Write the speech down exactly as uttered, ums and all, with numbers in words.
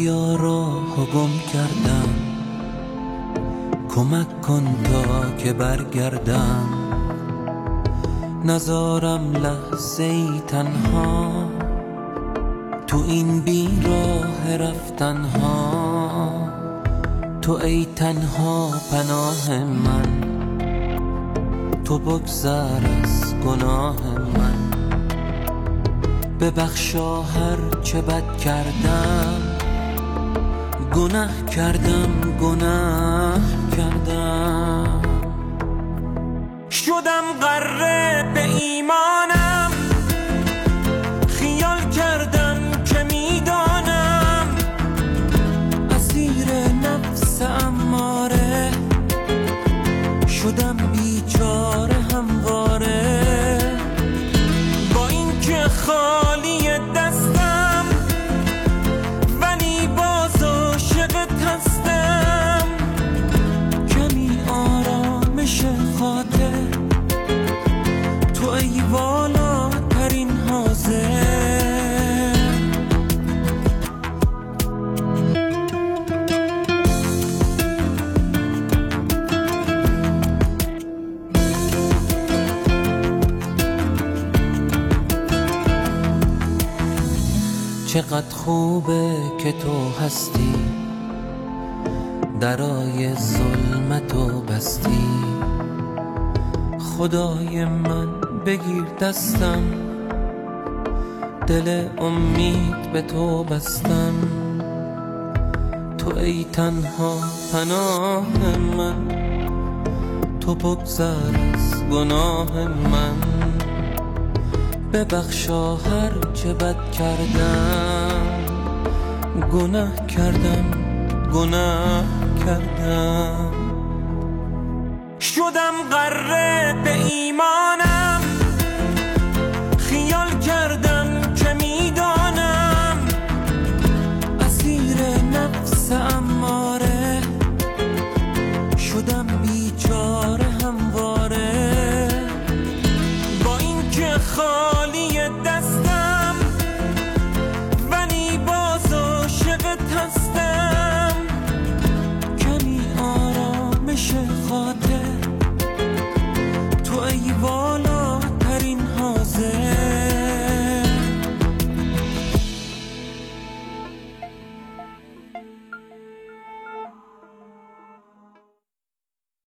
بیا راهو گم کردم، کمک کن تا که برگردم، نزارم لحظه ای تنها تو این بیراه رفتنها. تو ای تنها پناه من، تو بگذر از گناه من. ببخشا هر چه بد کردم، گناه کردم گناه کردم. شدم غره به ایمانم، خیال کردم که میدانم اسیر نفس اماره. شدم بیچاره همواره، با این که خالی دستم ولی باز عاشقت هستم. کمی آرامش خاطر، تو ای والاترین حاضر. چقدر خوبه که تو هستی، درای ظلمتو بستی. خدای من بگیر دستم، دل امید به تو بستم. تو ای تنها پناه من، تو بگذر از گناه من. ببخشا هر چه بد کردم، گناه کردم گناه کردم. شدم غره به ایمان